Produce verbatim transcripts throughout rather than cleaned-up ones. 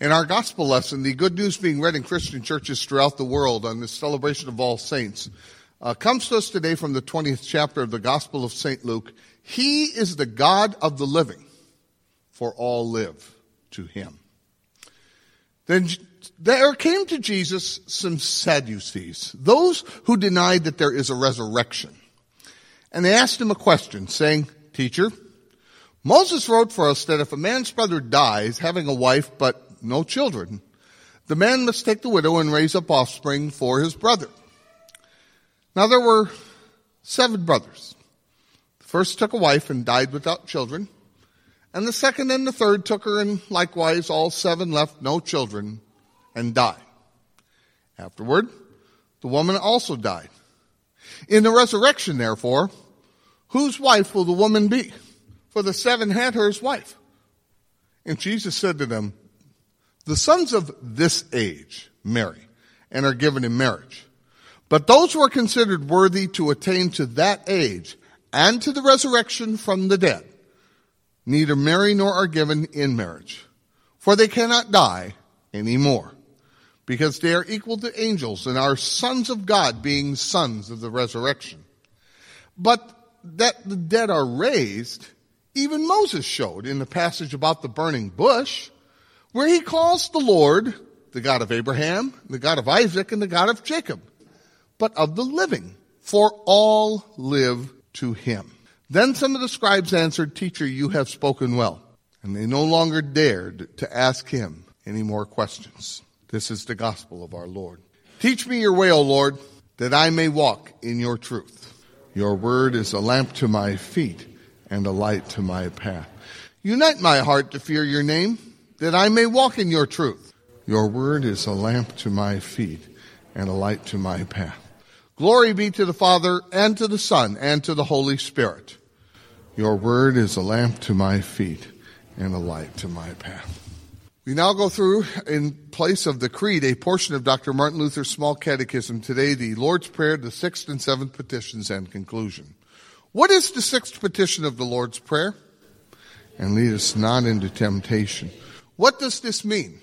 In our gospel lesson, the good news being read in Christian churches throughout the world on this celebration of All Saints uh, comes to us today from the twentieth chapter of the Gospel of Saint Luke. He is the God of the living, for all live to him. Then there came to Jesus some Sadducees, those who denied that there is a resurrection. And they asked him a question, saying, "Teacher, Moses wrote for us that if a man's brother dies, having a wife but no children, the man must take the widow and raise up offspring for his brother. Now there were seven brothers. The first took a wife and died without children, and the second and the third took her, and likewise all seven left no children and died. Afterward, the woman also died. In the resurrection, therefore, whose wife will the woman be? For the seven had her as wife." And Jesus said to them, "The sons of this age marry and are given in marriage. But those who are considered worthy to attain to that age and to the resurrection from the dead neither marry nor are given in marriage. For they cannot die any more, because they are equal to angels and are sons of God, being sons of the resurrection. But that the dead are raised, even Moses showed in the passage about the burning bush, where he calls the Lord the God of Abraham, the God of Isaac, and the God of Jacob, but of the living, for all live to him." Then some of the scribes answered, "Teacher, you have spoken well." And they no longer dared to ask him any more questions. This is the gospel of our Lord. Teach me your way, O Lord, that I may walk in your truth. Your word is a lamp to my feet and a light to my path. Unite my heart to fear your name, that I may walk in your truth. Your word is a lamp to my feet and a light to my path. Glory be to the Father and to the Son and to the Holy Spirit. Your word is a lamp to my feet and a light to my path. We now go through, in place of the Creed, a portion of Doctor Martin Luther's Small Catechism. Today, the Lord's Prayer, the sixth and seventh petitions, and conclusion. What is the sixth petition of the Lord's Prayer? And lead us not into temptation. What does this mean?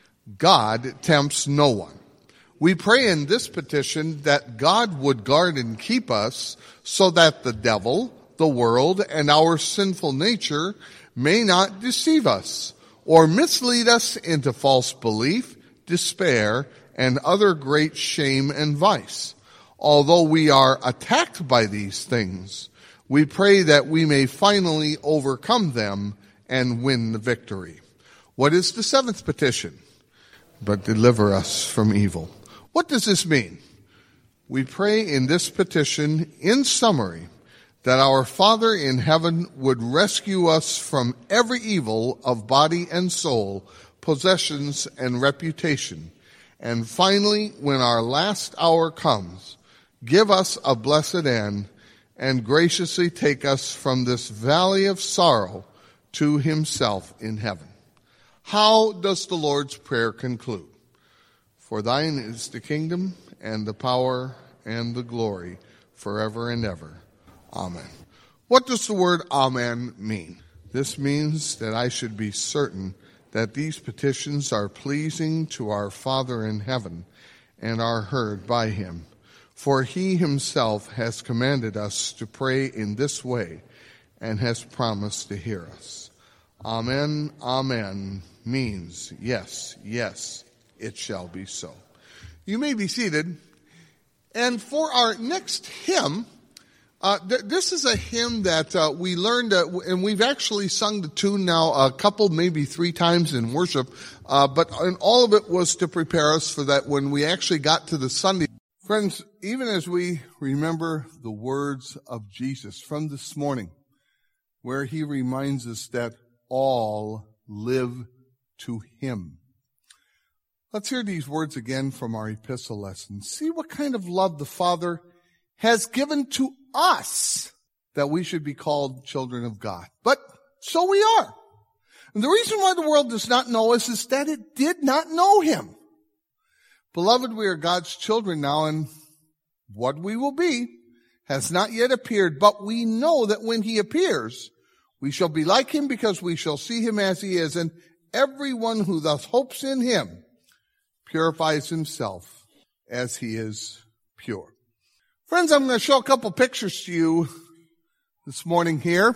God tempts no one. We pray in this petition that God would guard and keep us so that the devil, the world, and our sinful nature may not deceive us or mislead us into false belief, despair, and other great shame and vice. Although we are attacked by these things, we pray that we may finally overcome them and win the victory. What is the seventh petition? But deliver us from evil. What does this mean? We pray in this petition, in summary, that our Father in heaven would rescue us from every evil of body and soul, possessions and reputation. And finally, when our last hour comes, give us a blessed end and graciously take us from this valley of sorrow to himself in heaven. How does the Lord's Prayer conclude? For thine is the kingdom and the power and the glory forever and ever. Amen. What does the word amen mean? This means that I should be certain that these petitions are pleasing to our Father in heaven and are heard by him. For he himself has commanded us to pray in this way and has promised to hear us. Amen, amen means yes, yes, it shall be so. You may be seated. And for our next hymn, uh, th- this is a hymn that uh, we learned, uh, and we've actually sung the tune now a couple, maybe three times in worship, uh, but and all of it was to prepare us for that when we actually got to the Sunday. Friends, even as we remember the words of Jesus from this morning, where he reminds us that all live to him. Let's hear these words again from our epistle lesson. See what kind of love the Father has given to us that we should be called children of God. But so we are. And the reason why the world does not know us is that it did not know him. Beloved, we are God's children now, and what we will be has not yet appeared, but we know that when he appears, we shall be like him because we shall see him as he is. And everyone who thus hopes in him purifies himself as he is pure. Friends, I'm going to show a couple pictures to you this morning here.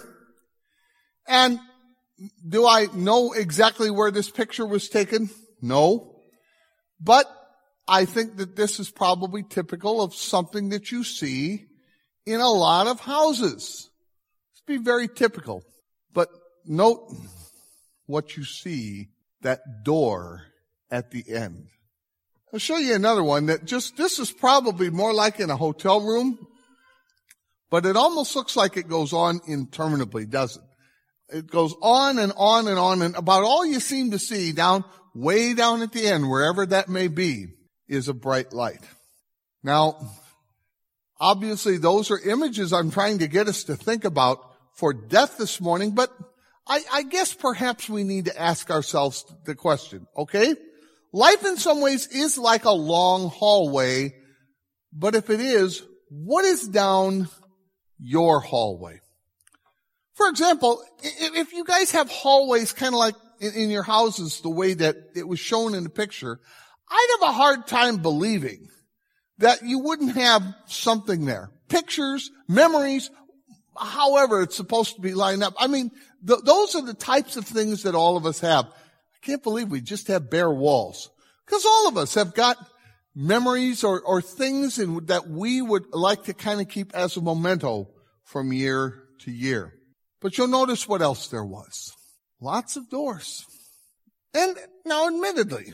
And do I know exactly where this picture was taken? No. But I think that this is probably typical of something that you see in a lot of houses. It's be very typical. But note what you see, that door at the end. I'll show you another one that just, this is probably more like in a hotel room, but it almost looks like it goes on interminably, doesn't it? It goes on and on and on, and about all you seem to see down, way down at the end, wherever that may be, is a bright light. Now, obviously those are images I'm trying to get us to think about for death this morning, but I, I guess perhaps we need to ask ourselves the question, okay? Life in some ways is like a long hallway, but if it is, what is down your hallway? For example, if you guys have hallways kind of like in your houses the way that it was shown in the picture, I'd have a hard time believing that you wouldn't have something there. Pictures, memories, however it's supposed to be lined up. I mean, th- those are the types of things that all of us have. I can't believe we just have bare walls. Because all of us have got memories or, or things in, that we would like to kind of keep as a memento from year to year. But you'll notice what else there was. Lots of doors. And now admittedly,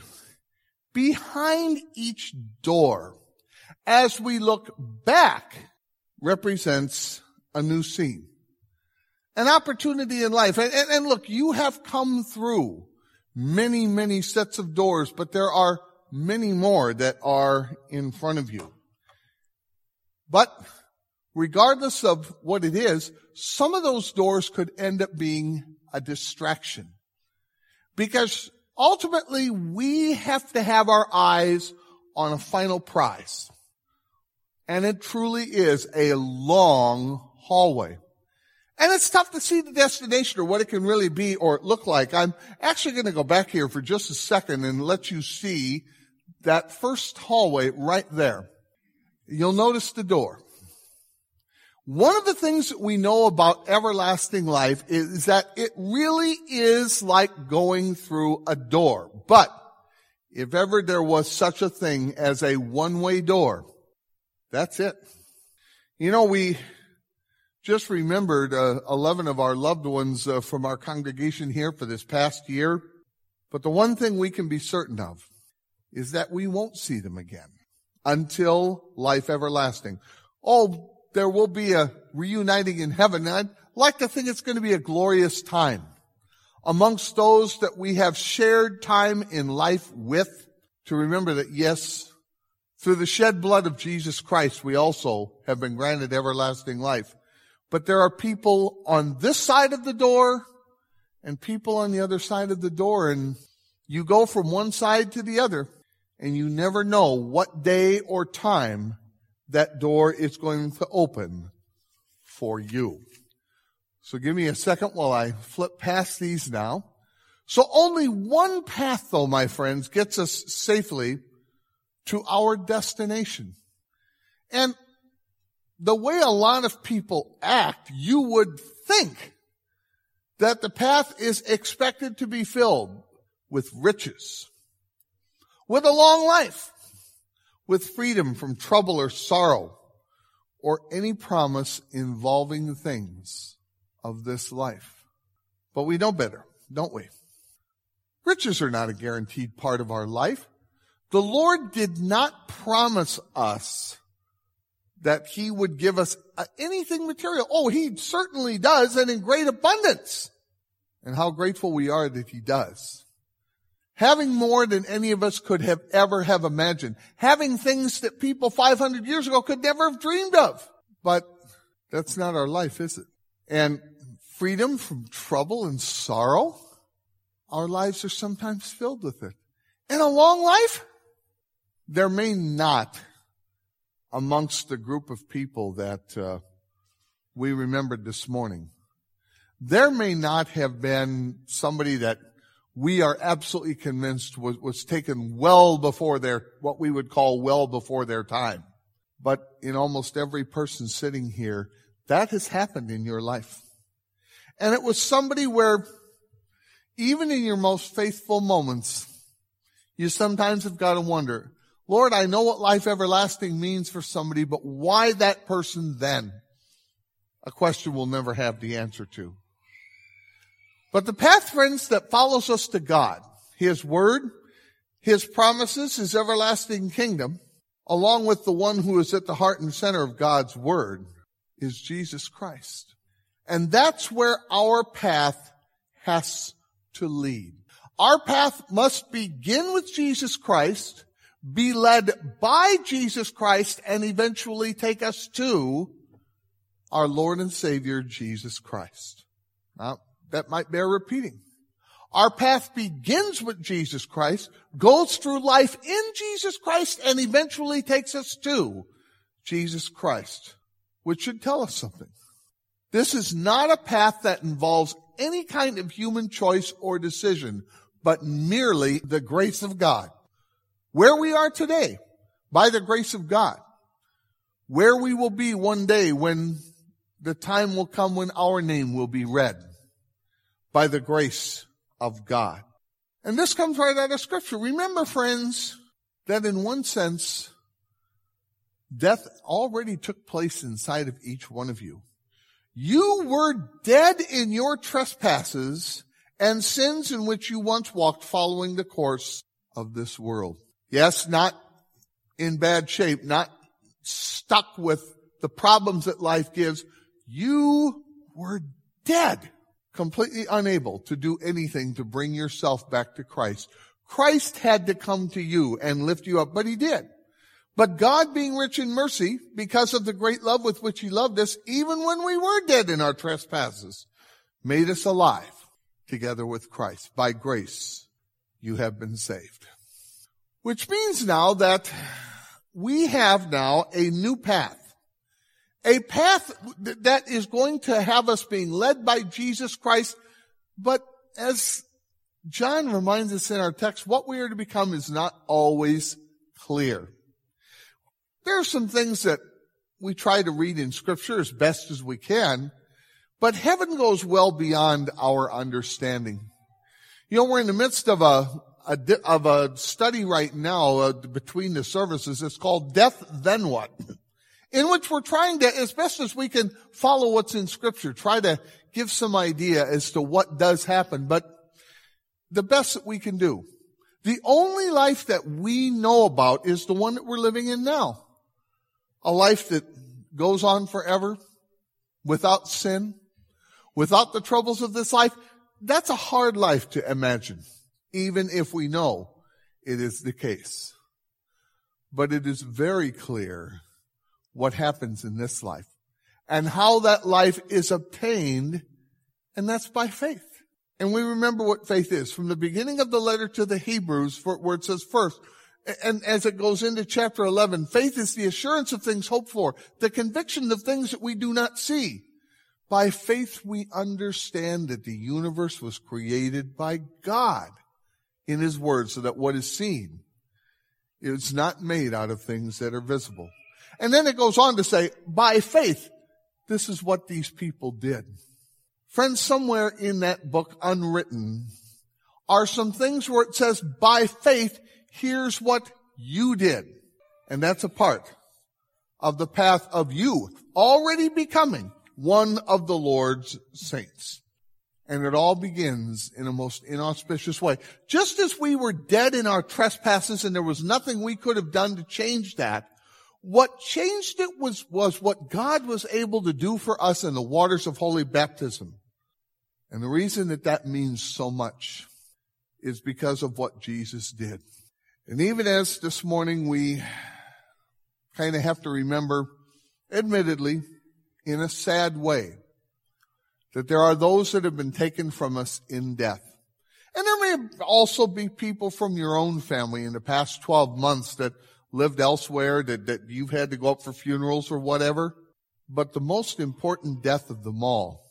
behind each door, as we look back, represents a new scene. An opportunity in life. And, and, and look, you have come through many, many sets of doors, but there are many more that are in front of you. But regardless of what it is, some of those doors could end up being a distraction. Because ultimately, we have to have our eyes on a final prize. And it truly is a long hallway. And it's tough to see the destination or what it can really be or look like. I'm actually going to go back here for just a second and let you see that first hallway right there. You'll notice the door. One of the things that we know about everlasting life is that it really is like going through a door. But if ever there was such a thing as a one-way door, that's it. You know, we just remembered uh, eleven of our loved ones uh, from our congregation here for this past year. But the one thing we can be certain of is that we won't see them again until life everlasting. Oh, there will be a reuniting in heaven. And I'd like to think it's going to be a glorious time amongst those that we have shared time in life with, to remember that, yes, through the shed blood of Jesus Christ, we also have been granted everlasting life. But there are people on this side of the door and people on the other side of the door, and you go from one side to the other, and you never know what day or time that door is going to open for you. So give me a second while I flip past these now. So only one path, though, my friends, gets us safely to our destination. And the way a lot of people act, you would think that the path is expected to be filled with riches, with a long life, with freedom from trouble or sorrow, or any promise involving the things of this life. But we know better, don't we? Riches are not a guaranteed part of our life. The Lord did not promise us that He would give us anything material. Oh, He certainly does, and in great abundance. And how grateful we are that He does. Having more than any of us could have ever have imagined. Having things that people five hundred years ago could never have dreamed of. But that's not our life, is it? And freedom from trouble and sorrow, our lives are sometimes filled with it. And a long life, there may not, amongst the group of people that uh, we remembered this morning, there may not have been somebody that we are absolutely convinced was, was taken well before their, what we would call well before their time. But in almost every person sitting here, that has happened in your life. And it was somebody where, even in your most faithful moments, you sometimes have got to wonder, Lord, I know what life everlasting means for somebody, but why that person then? A question we'll never have the answer to. But the path, friends, that follows us to God, His Word, His promises, His everlasting kingdom, along with the one who is at the heart and center of God's Word, is Jesus Christ. And that's where our path has to lead. Our path must begin with Jesus Christ, be led by Jesus Christ, and eventually take us to our Lord and Savior, Jesus Christ. Now, that might bear repeating. Our path begins with Jesus Christ, goes through life in Jesus Christ, and eventually takes us to Jesus Christ, which should tell us something. This is not a path that involves any kind of human choice or decision, but merely the grace of God. Where we are today, by the grace of God. Where we will be one day when the time will come when our name will be read, by the grace of God. And this comes right out of Scripture. Remember, friends, that in one sense, death already took place inside of each one of you. You were dead in your trespasses and sins in which you once walked, following the course of this world. Yes, not in bad shape, not stuck with the problems that life gives. You were dead, completely unable to do anything to bring yourself back to Christ. Christ had to come to you and lift you up, but He did. But God, being rich in mercy, because of the great love with which He loved us, even when we were dead in our trespasses, made us alive together with Christ. By grace, you have been saved. Which means now that we have now a new path. A path that is going to have us being led by Jesus Christ. But as John reminds us in our text, what we are to become is not always clear. There are some things that we try to read in Scripture as best as we can, but heaven goes well beyond our understanding. You know, we're in the midst of a, a of a study right now uh, between the services. It's called Death, Then What? In which we're trying to, as best as we can, follow what's in Scripture, try to give some idea as to what does happen, but the best that we can do. The only life that we know about is the one that we're living in now. A life that goes on forever, without sin, without the troubles of this life. That's a hard life to imagine, even if we know it is the case. But it is very clear what happens in this life and how that life is obtained, and that's by faith. And we remember what faith is from the beginning of the letter to the Hebrews, where it says first, and as it goes into chapter eleven, faith is the assurance of things hoped for, the conviction of things that we do not see. By faith we understand that the universe was created by God in His Word, so that what is seen is not made out of things that are visible. And then it goes on to say, by faith, this is what these people did. Friends, somewhere in that book, unwritten, are some things where it says, by faith, here's what you did. And that's a part of the path of you already becoming one of the Lord's saints. And it all begins in a most inauspicious way. Just as we were dead in our trespasses and there was nothing we could have done to change that, what changed it was, was what God was able to do for us in the waters of holy baptism. And the reason that that means so much is because of what Jesus did. And even as this morning we kind of have to remember, admittedly, in a sad way, that there are those that have been taken from us in death. And there may also be people from your own family in the past twelve months that lived elsewhere, that, that you've had to go up for funerals or whatever. But the most important death of them all,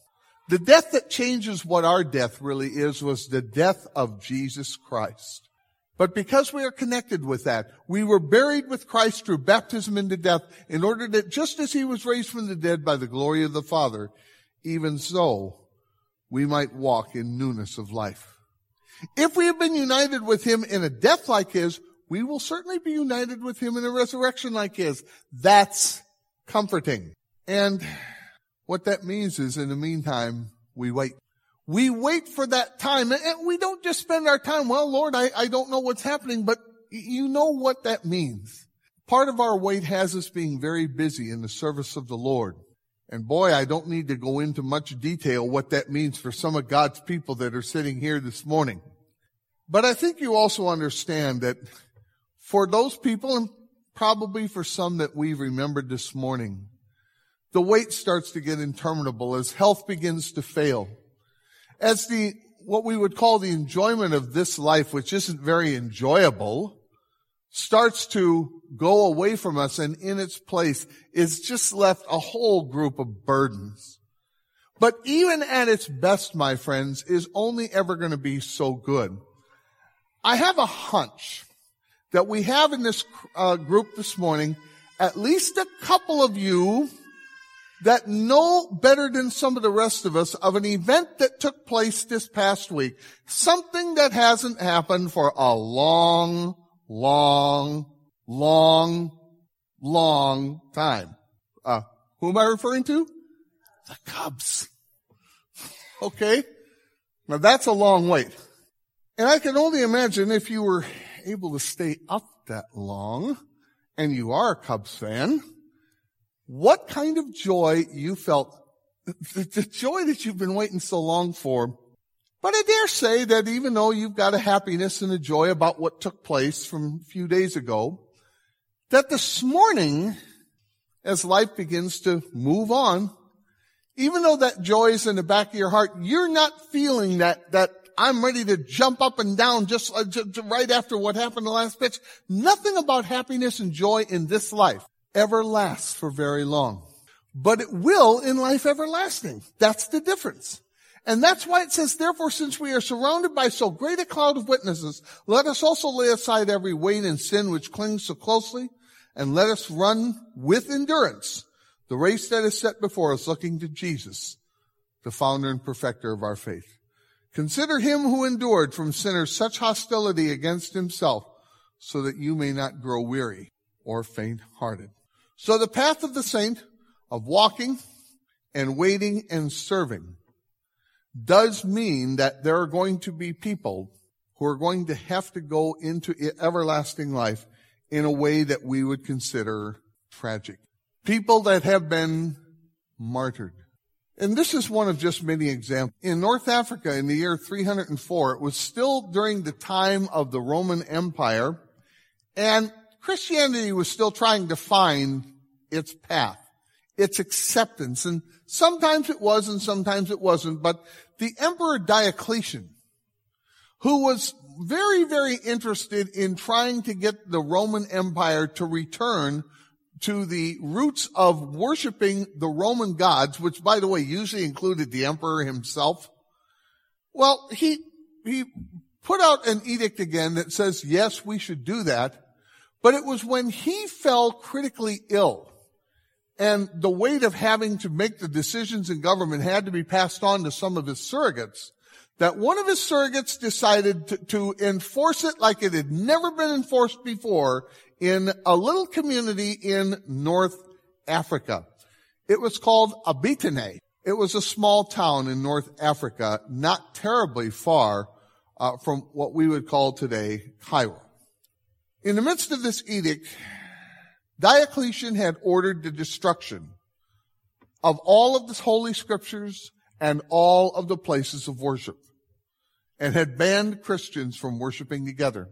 The death that changes what our death really is was the death of Jesus Christ. But because we are connected with that, we were buried with Christ through baptism into death in order that just as he was raised from the dead by the glory of the Father, even so we might walk in newness of life. If we have been united with him in a death like his, we will certainly be united with him in a resurrection like his. That's comforting. And what that means is, in the meantime, we wait. We wait for that time, and we don't just spend our time, well, Lord, I, I don't know what's happening, but you know what that means. Part of our wait has us being very busy in the service of the Lord. And boy, I don't need to go into much detail what that means for some of God's people that are sitting here this morning. But I think you also understand that for those people, and probably for some that we've remembered this morning, the wait starts to get interminable as health begins to fail. As the, what we would call the enjoyment of this life, which isn't very enjoyable, starts to go away from us, and in its place is just left a whole group of burdens. But even at its best, my friends, is only ever going to be so good. I have a hunch that we have in this uh, group this morning at least a couple of you that know better than some of the rest of us of an event that took place this past week. Something that hasn't happened for a long, long, long, long time. Uh, who am I referring to? The Cubs. Okay? Now that's a long wait. And I can only imagine if you were able to stay up that long, and you are a Cubs fan, what kind of joy you felt, the, the joy that you've been waiting so long for. But I dare say that even though you've got a happiness and a joy about what took place from a few days ago, that this morning, as life begins to move on, even though that joy is in the back of your heart, you're not feeling that, that I'm ready to jump up and down just, uh, just right after what happened the last pitch. Nothing about happiness and joy in this life ever lasts for very long. But it will in life everlasting. That's the difference. And that's why it says, therefore, since we are surrounded by so great a cloud of witnesses, let us also lay aside every weight and sin which clings so closely, and let us run with endurance the race that is set before us, looking to Jesus, the founder and perfecter of our faith. Consider him who endured from sinners such hostility against himself, so that you may not grow weary or faint-hearted. So the path of the saint, of walking and waiting and serving, does mean that there are going to be people who are going to have to go into everlasting life in a way that we would consider tragic. People that have been martyred. And this is one of just many examples. In North Africa in the year three hundred four, it was still during the time of the Roman Empire, and Christianity was still trying to find its path, its acceptance. And sometimes it was and sometimes it wasn't. But the Emperor Diocletian, who was very, very interested in trying to get the Roman Empire to return to the roots of worshiping the Roman gods, which, by the way, usually included the emperor himself. Well, he, he put out an edict again that says, yes, we should do that. But it was when he fell critically ill, and the weight of having to make the decisions in government had to be passed on to some of his surrogates, that one of his surrogates decided to, to enforce it like it had never been enforced before in a little community in North Africa. It was called Abitane. It was a small town in North Africa, not terribly far uh, from what we would call today Cairo. In the midst of this edict, Diocletian had ordered the destruction of all of the holy scriptures and all of the places of worship, and had banned Christians from worshiping together.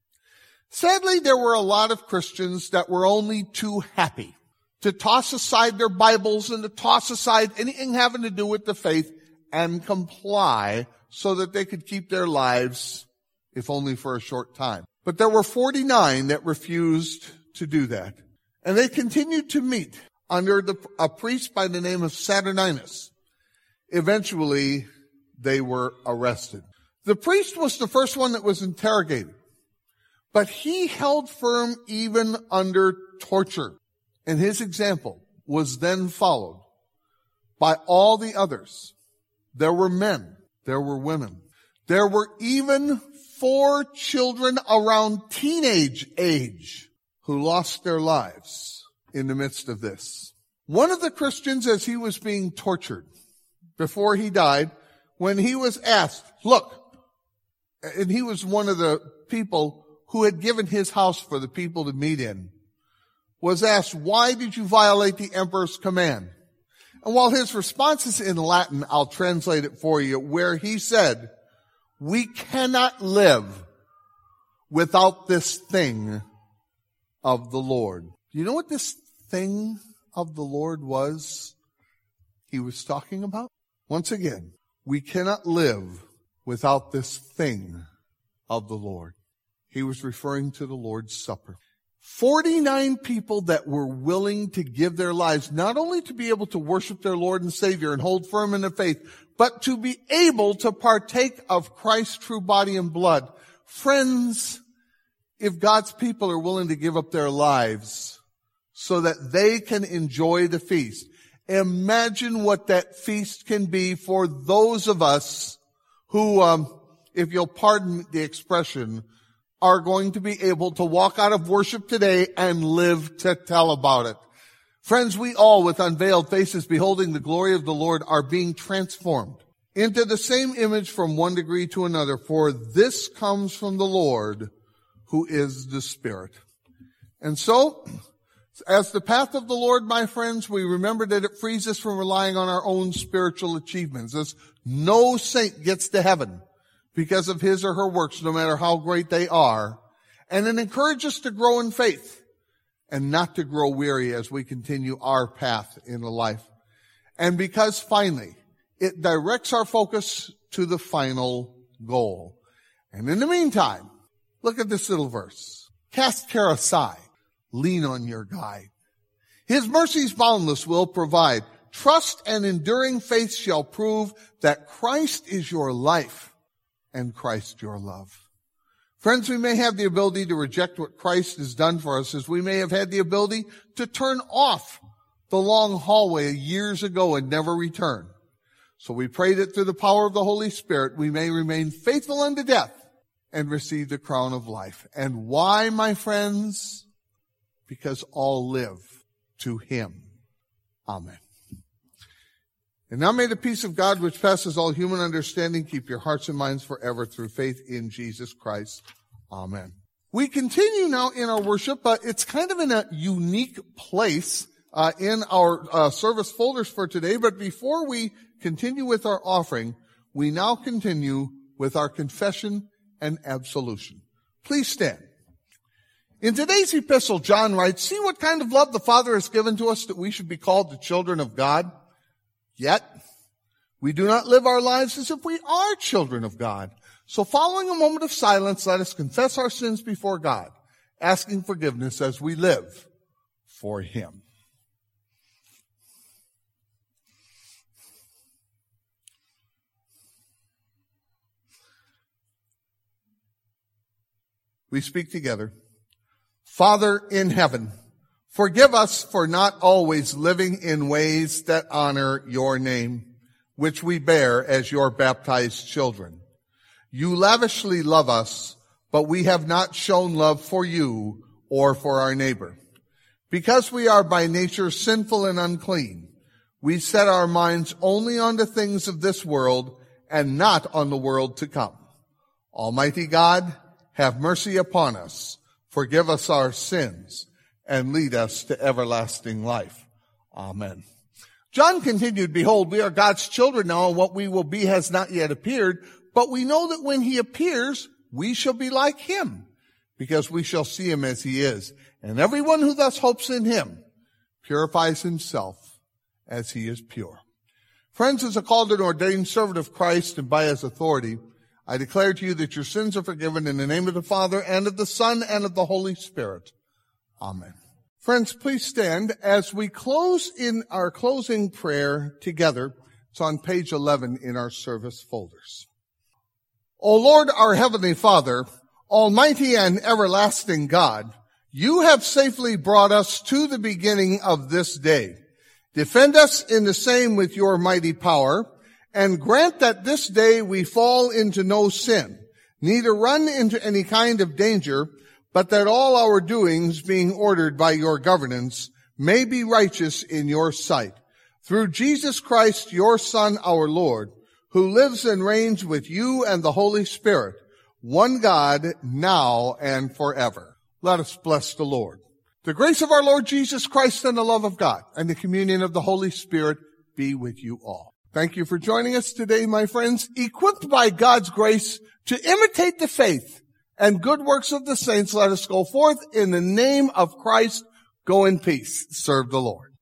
Sadly, there were a lot of Christians that were only too happy to toss aside their Bibles and to toss aside anything having to do with the faith and comply so that they could keep their lives, if only for a short time. But there were forty-nine that refused to do that. And they continued to meet under the, a priest by the name of Saturninus. Eventually, they were arrested. The priest was the first one that was interrogated, but he held firm even under torture. And his example was then followed by all the others. There were men. There were women. There were even four children around teenage age who lost their lives in the midst of this. One of the Christians, as he was being tortured before he died, when he was asked, look, and he was one of the people who had given his house for the people to meet in, was asked, why did you violate the emperor's command? And while his response is in Latin, I'll translate it for you, where he said, we cannot live without this thing of the Lord. Do you know what this thing of the Lord was he was talking about? Once again, we cannot live without this thing of the Lord. He was referring to the Lord's Supper. forty-nine people that were willing to give their lives, not only to be able to worship their Lord and Savior and hold firm in the faith, but to be able to partake of Christ's true body and blood. Friends, if God's people are willing to give up their lives so that they can enjoy the feast, imagine what that feast can be for those of us who, um, if you'll pardon the expression, are going to be able to walk out of worship today and live to tell about it. Friends, we all, with unveiled faces, beholding the glory of the Lord, are being transformed into the same image from one degree to another, for this comes from the Lord, who is the Spirit. And so, as the path of the Lord, my friends, we remember that it frees us from relying on our own spiritual achievements. As no saint gets to heaven because of his or her works, no matter how great they are. And it encourages us to grow in faith and not to grow weary as we continue our path in life. And because finally, it directs our focus to the final goal. And in the meantime, look at this little verse. Cast care aside. Lean on your guide. His mercies boundless will provide. Trust and enduring faith shall prove that Christ is your life and Christ your love. Friends, we may have the ability to reject what Christ has done for us, as we may have had the ability to turn off the long hallway years ago and never return. So we pray that through the power of the Holy Spirit, we may remain faithful unto death and receive the crown of life. And why, my friends? Because all live to Him. Amen. And now may the peace of God, which passes all human understanding, keep your hearts and minds forever through faith in Jesus Christ. Amen. We continue now in our worship, but it's kind of in a unique place uh, in our uh, service folders for today. But before we continue with our offering, we now continue with our confession and absolution. Please stand. In today's epistle, John writes, see what kind of love the Father has given to us that we should be called the children of God. Yet, we do not live our lives as if we are children of God. So following a moment of silence, let us confess our sins before God, asking forgiveness as we live for Him. We speak together. Father in heaven, forgive us for not always living in ways that honor your name, which we bear as your baptized children. You lavishly love us, but we have not shown love for you or for our neighbor. Because we are by nature sinful and unclean, we set our minds only on the things of this world and not on the world to come. Almighty God, have mercy upon us, forgive us our sins, and lead us to everlasting life. Amen. John continued, behold, we are God's children now, and what we will be has not yet appeared, but we know that when He appears, we shall be like Him, because we shall see Him as He is. And everyone who thus hopes in Him purifies himself as He is pure. Friends, as a called and ordained servant of Christ and by His authority, I declare to you that your sins are forgiven in the name of the Father and of the Son and of the Holy Spirit. Amen. Friends, please stand as we close in our closing prayer together. It's on page eleven in our service folders. O Lord, our Heavenly Father, Almighty and everlasting God, you have safely brought us to the beginning of this day. Defend us in the same with your mighty power, and grant that this day we fall into no sin, neither run into any kind of danger, but that all our doings, being ordered by your governance, may be righteous in your sight. Through Jesus Christ, your Son, our Lord, who lives and reigns with you and the Holy Spirit, one God, now and forever. Let us bless the Lord. The grace of our Lord Jesus Christ and the love of God and the communion of the Holy Spirit be with you all. Thank you for joining us today, my friends, equipped by God's grace to imitate the faith and good works of the saints. Let us go forth in the name of Christ. Go in peace. Serve the Lord.